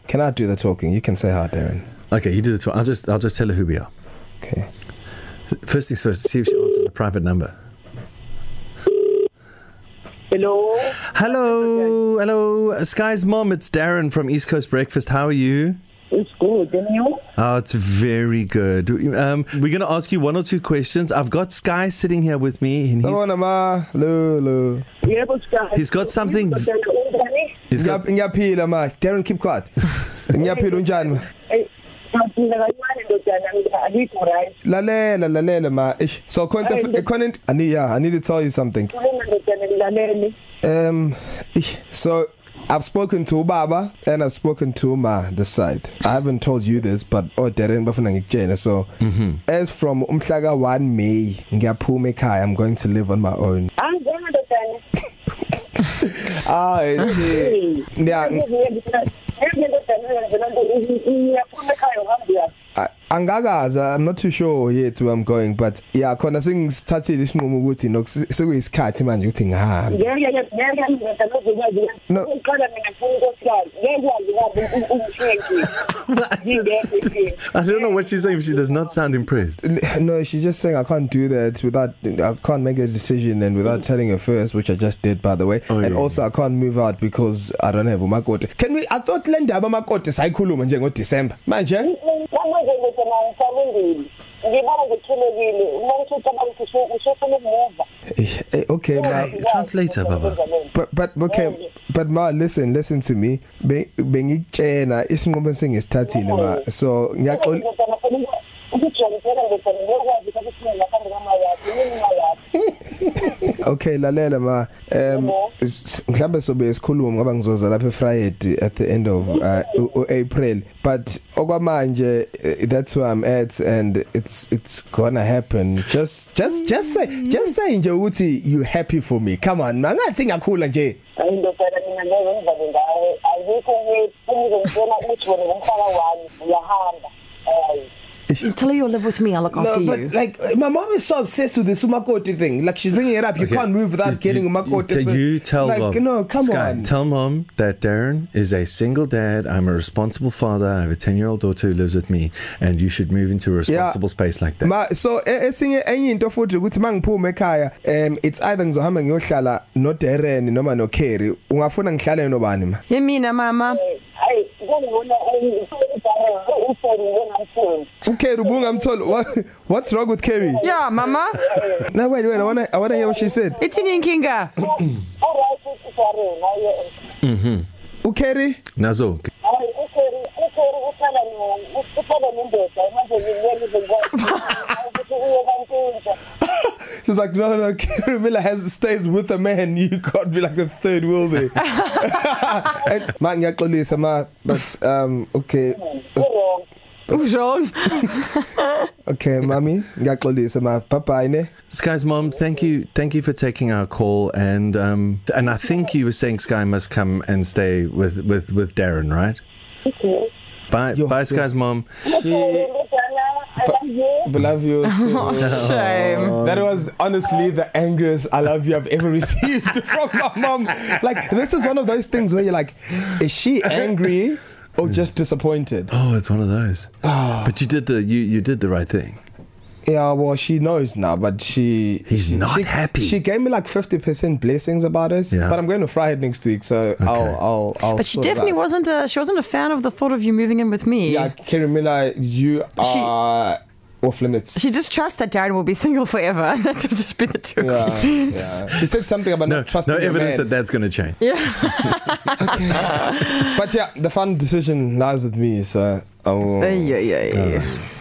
Can I do the talking? You can say hi, Darren. Okay, you do the talk. I'll just tell her who we are. Okay. First things first, see if she answers a private number. Hello, Sky's mom, it's Darren from East Coast Breakfast. How are you? It's good, and you? Oh, it's very good. We're going to ask you one or two questions. I've got Sky sitting here with me. And he's got something. He's got. Darren, keep quiet. Lalela ma. So I need to tell you something. So I've spoken to Baba and I've spoken to Ma this side. I haven't told you this, but Darren bafuna ngikutshela. So as from umhlaga 1 May ngiyaphuma ekhaya, I'm going to live on my own. Angakaza, I'm not too sure yet where I'm going, but yeah, khona sengisithathile isinqumo ukuthi sekuyisikhathi manje ukuthi ngihambe. No. I don't know what she's saying. She does not sound impressed. No, she's just saying I can't do that I can't make a decision and without telling her first, which I just did, by the way. Also I can't move out because I don't have umakoti. I thought le ndaba umakoti sayikhuluma nje ngo December. Manje okay, translator, Baba. But okay, but Ma, listen to me. Bengikutshena isinqumo sengisithathile ma. So ngiyaxola. Okay, lalela ma. Mhlawumbe sobe sikhuluma ngoba ngizoza lapha Friday at the end of April, but okwamanje that's where I'm at and it's gonna happen. Just say nje ukuthi you happy for me. Come on, mangathi ngiyakhula nje. You tell her you'll live with me, I'll look after you. No, but like, my mom is so obsessed with this umakoti thing. Like, she's bringing it up. You can't move without getting umakoti. You tell like, Mom. No, come Sky, on. Tell Mom that Darren is a single dad. I'm a responsible father. I have a 10-year-old daughter who lives with me, and you should move into a responsible space like that. So, esinye enye into futhi ukuthi mangiphume ekhaya, it's either ngizohamba ngiyohlala no Darren noma no Kerry. Ungafuna ngihlale nobani ma? Yemina mama. Kerry, what's wrong with Kerry? Yeah, mama. No, wait, I wanna hear what she said. It's in Kinga. Kerry? Nazo. She's like, no, Kerry Miller stays with a man. You can't be like a third wheel there. Ma ngiyaxolisa ma, but okay. Wrong. Okay, mommy, ngiyaxolisa ma. Bye ne. Sky's mom, thank you for taking our call, and I think you were saying Sky must come and stay with Darren, right? Okay. Bye, Sky's mom. Love you too. Oh, shame. That was honestly the angriest I love you I've ever received from my mom. Like, this is one of those things where you're like, is she angry or just disappointed? Oh, it's one of those. But you did you did the right thing. Yeah, well, she knows now, but he's not happy. She gave me like 50% blessings about it, but I'm going to Friday next week, so okay. I'll But she definitely wasn't a fan of the thought of you moving in with me. Yeah, Kerry Miller, you are off limits. She just trusts that Darren will be single forever, and that will just be the two of you. Yeah. She said something about not trusting. No evidence that that's going to change. Yeah. Okay. But yeah, the fun decision lies with me, so. Yeah.